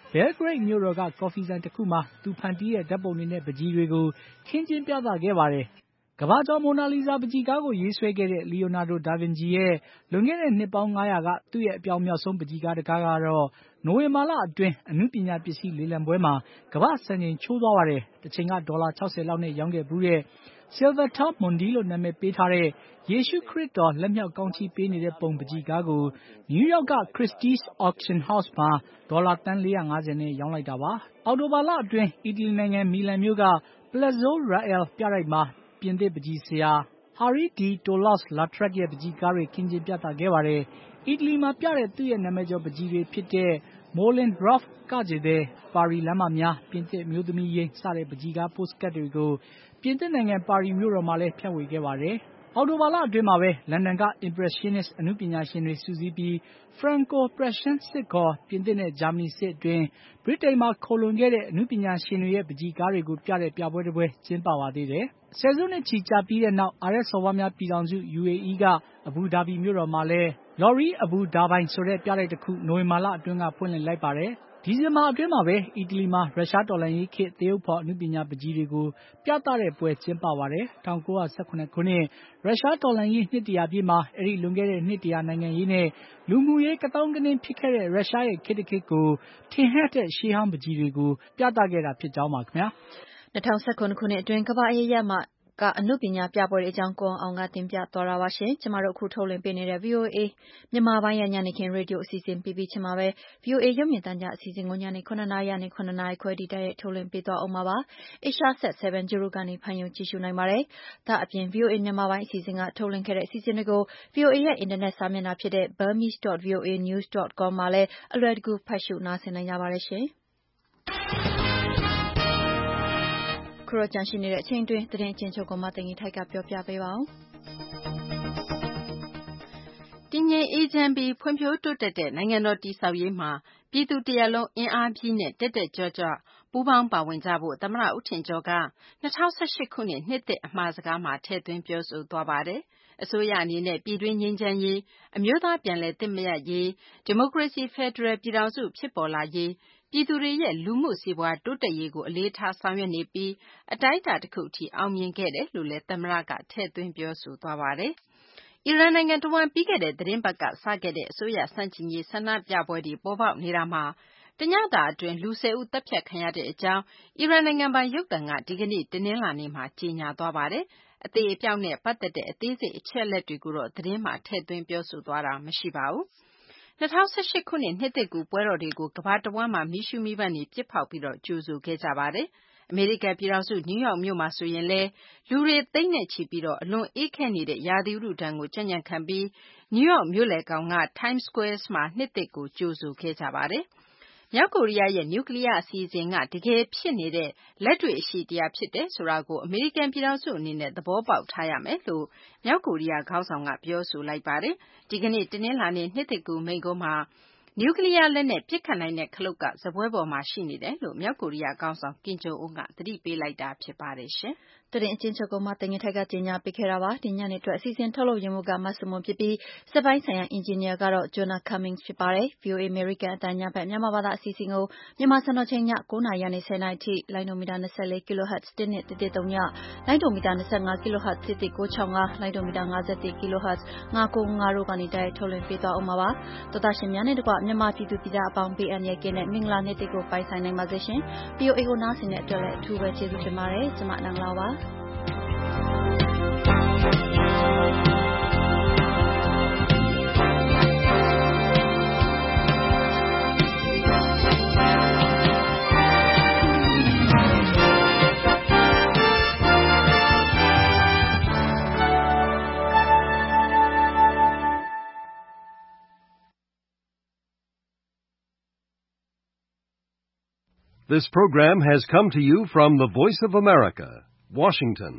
Belgrade မြို့တော်က ကော်ဖီဆိုင်တခုမှာသူဖန်တီးတဲ့ဓာတ်ပုံတွေနဲ့ပန်းချီတွေကိုခင်းကျင်းပြသခဲ့ပါတယ်။ကမ္ဘာကျော်မိုနာလီဇာပန်းချီကားကိုရေးဆွဲခဲ့တဲ့ လီယိုနာဒိုဒါဗင်ချီရဲ့လွန်ခဲ့တဲ့နှစ်ပေါင်း900ကသူ့ရဲ့အပြောင်မြောက်ဆုံးပန်းချီကားတကားကတော့နိုဝင်ဘာလအတွင်းအနုပညာပစ္စည်းလေလံပွဲမှာကမ္ဘာစံချိန်ချိုးသွားပါတယ်။တချိန်ကဒေါ်လာ60လောက်နဲ့ရောင်းခဲ့ဘူးတဲ့ Salvator Mundi လို့နာမည်ပေးထားတဲ့ယေရှုခရစ်တော်လက်မြောက်ကောင်းချီးပေးနေတဲ့ပုံပန်းချီကားကိုနယူးယောက်က Christie's Auction House မှာဒေါ်လာသန်း450နဲ့ရောင်းလိုက်တာပါ။အောက်တိုဘာလအတွင်းအီတလီနိုင်ငံမီလန်မြို့က Palazzo Rael ပြတိုက်မှာပြင်သစ်ပန်းချီဆရာ Harry de Toulouse-Lautrec ရဲ့ပန်းချီကားတွေခင်းကျင်းပြသခဲ့ပါတယ်။အီတလီမှာပြတဲ့သူ့ရဲ့နာမည်ကျော်ပန်းချီတွေဖြစ်တဲ့ Moulin Rouge ကကြည်တဲ့ပါရီလမ်းမများပြင်သစ်အမျိုးသမီးရိမ်းစတဲ့ပန်းချီကားပို့စကတ်တွေကိုပြင်သစ်နိုင်ငံပါရီမြို့တော်မှာလည်းဖြန့်ဝေခဲ့ပါတယ်။အောက်တိုဘာလအတွင်းမှာပဲလန်ဒန်က Impressionist အနုပညာရှင်တွေစုစည်းပြီး Franco-Prussian စစ်ခေါ်ပြင်သစ်နဲ့ဂျာမနီစစ်အတွင်းဗြိတိန်မှာခိုလှုံခဲ့တဲ့အနုပညာရှင်တွေရဲ့ပန်းချီကားတွေကိုပြတဲ့ပြပွဲတစ်ပွဲကျင်းပပါသေးတယ်။ဆယ်စုနှစ်ချီကြာပြီးတဲ့နောက်အာရပ်စော်ဘွားများပြည်ထောင်စု UAE ကအဘူဒါဘီမြို့တော်မှာလည်း Lorry Abu Dhabi ဆိုတဲ့ပြတိုက်တစ်ခုနိုဝင်ဘာလအတွင်းကဖွင့်လှစ်လိုက်ပါတယ်။ဒီဇင်ဘာအတွင်းမှာပဲအီတလီမှာရုရှားတော်လှန်ရေးခေတ်သရုပ်ဖော်အနုပညာပန်းချီတွေကိုပြသတဲ့ပွဲကျင်းပပါတယ်။1918ခုနှစ်ရုရှားတော်လှန်ရေးနှစ်100ပြည့်မှာအဲဒီလွန်ခဲ့တဲ့နှစ်100နိုင်ငံရေးနဲ့လူမှုရေးကသောင်းကနင်းဖြစ်ခဲ့တဲ့ရုရှားရဲ့ခေတ်တစ်ခေတ်ကိုထင်ဟပ်တဲ့ရှေးဟောင်းပန်းချီတွေကိုပြသခဲ့တာဖြစ်ကြောင်းပါခင်ဗျာ။2019ခုနှစ်အတွင်းကမ္ဘာအရပ်မှာကအနုပညာပြပွဲတွေအကြောင်းကိုအောင်ကတင်ပြသွားတာပါရှင်။ကျမတို့အခုထုတ်လွှင့်ပေးနေတဲ့ VOA မြန်မာပိုင်းရဲ့ညနေခင်းရေဒီယိုအစီအစဉ်ပြီးပြီးချင်းမှာပဲ VOA ရုပ်မြင်သံကြားအစီအစဉ်ကိုညနေ9:00နာရီကနေ9:00နာရီခွဲဒီတိုက်ရိုက်ထုတ်လွှင့်ပေးသွားအောင်ပါ။ Asia Set 7 Giro ကနေဖန်ယုံကြည့်ရှုနိုင်ပါတယ်။ဒါအပြင် VOA မြန်မာပိုင်းအစီအစဉ်ကထုတ်လွှင့်ခဲ့တဲ့အစီအစဉ်တွေကို VOA ရဲ့အင်တာနက်စာမျက်နှာဖြစ်တဲ့ burmese.voanews.com မှာလည်းအလွယ်တကူဖတ်ရှုနားဆင်နိုင်ကြပါတယ်ရှင်။ခုတော့ကြန့်ရှိနေတဲ့အချိန်တွင်သတင်းအကျဉ်းချုပ်ကိုမသိင်္ဂီထိုက်ကပြောပြပေးပါဦး။တည်ငြိမ်အေးချမ်းပြီးဖွံ့ဖြိုးတိုးတက်တဲ့နိုင်ငံတော်တည်ဆောက်ရေးမှာပြည်သူတရပ်လုံးအင်အားကြီးနဲ့တက်တက်ကြွကြွပူးပေါင်းပါဝင်ကြဖို့သမ္မတဦးထင်ကျော်က2018ခုနှစ်နှစ်သစ်အမှာစကားမှာထည့်သွင်းပြောဆိုသွားပါတယ်။အစိုးရအနေနဲ့ပြည်တွင်းငြိမ်းချမ်းရေးအမျိုးသားပြန်လည်သင့်မြတ်ရေးဒီမိုကရေစီဖက်ဒရယ်ပြည်ထောင်စုဖြစ်ပေါ်လာရေးပြည်သူတွေရဲ့လူမှုစီးပွားတိုးတက်ရေးကိုအလေးထားဆောင်ရွက်နေပြီးအတိုင်းအတာတစ်ခုထိအောင်မြင်ခဲ့တယ်လို့လည်းသမ္မတကထည့်သွင်းပြောဆိုသွားပါတယ်။အီရန်နိုင်ငံတဝန်းပြီးခဲ့တဲ့သတင်းပတ်ကစခဲ့တဲ့အစိုးရဆန့်ကျင်ရေးဆန္ဒပြပွဲတွေပေါ်ပေါက်နေတာမှာတညတာအတွင်းလူ10ဦးတပ်ဖြတ်ခံရတဲ့အကြောင်းအီရန်နိုင်ငံပိုင်ရုပ်သံကဒီကနေ့တနင်္လာနေ့မှာကြေညာသွားပါတယ်။အသေးအပြောက်နဲ့ပတ်သက်တဲ့အသေးစိတ်အချက်အလက်တွေကိုတော့သတင်းမှာထည့်သွင်းပြောဆိုသွားတာမရှိပါဘူး။2018ခုနှစ်နှစ်သစ်ကူးပွဲတော်တွေကိုကမ္ဘာတဝန်းမှာမီးရှူးမီးပန်းတွေပစ်ဖောက်ပြီးကြိုဆိုခဲ့ကြပါတယ်။အမေရိကန်ပြည်ထောင်စုနယူးယောက်မြို့မှာဆိုရင်လည်းလူတွေသိန်းနဲ့ချီပြီးအလွန်အေးခဲနေတဲ့ရာသီဥတုဒဏ်ကိုကြံ့ကြံ့ခံပြီးနယူးယောက်မြို့လယ်ခေါင်က Times Square မှာနှစ်သစ်ကိုကြိုဆိုခဲ့ကြပါတယ်။မြောက်ကိုရီးယားရဲ့နျူကလီးယားအစီအစဉ်ကတကယ်ဖြစ်နေတဲ့လက်တွေ့အရှိတရားဖြစ်တယ်ဆိုတာကိုအမေရိကန်ပြည်ထောင်စုအနေနဲ့သဘောပေါက်ထားရမယ်လို့မြောက်ကိုရီးယားခေါင်းဆောင်ကပြောဆိုလိုက်ပါတယ်။ဒီကနေ့တနင်္လာနေ့နှစ်သစ်ကူးမိန့်ခွန်းမှာနျူကလီးယားလက်နက်ပစ်ခတ်နိုင်တဲ့ခလုတ်ကစားပွဲပေါ်မှာရှိနေတယ်လို့မြောက်ကိုရီးယားခေါင်းဆောင်ကင်ဂျုံအွန်းကသတိပေးလိုက်တာဖြစ်ပါတယ်ရှင်။သတင်းအကျဉ်းချုပ်ကိုမသိင်္ဂီထိုက်ကကြေညာပေးခဲ့တာပါ။ဒီညနေအတွက်အစီအစဉ်ထုတ်လုပ်ရမှုကမဆုမွန်ဖြစ်ပြီးစက်ပိုင်းဆိုင်ရာအင်ဂျင်နီယာကတော့ Jonah Cummings ဖြစ်ပါတယ်။ VOA American အတန်းညဘက်မြန်မာဘာသာအစီအစဉ်ကိုမြန်မာစံတော်ချိန်ည9:00နာရီကနေ10:00နာရီထိလိုင်းဒိုမီတာ24 kHz 1213ညလိုင်းဒိုမီတာ25 kHz 1965လိုင်းဒိုမီတာ51 kHz 995တို့ကနေတိုက်ရိုက်ထုတ်လွှင့်ပေးသွားအောင်ပါ။သောတာရှင်များနဲ့တကွမြန်မာပြည်သူပြည်သားအပေါင်းဘေးအန္တရာယ်ကင်းတဲ့မင်္ဂလာနေ့တွေကိုပိုင်ဆိုင်နိုင်ပါစေရှင်။ VOA ကိုနားဆင်တဲ့အတွက်လည်းအထူးပဲကျေးဇူးတင်ပါတယ်။ကျွန်မနန်းလာပါ This program has come to you from the Voice of America, Washington.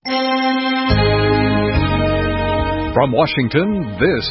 From Washington, this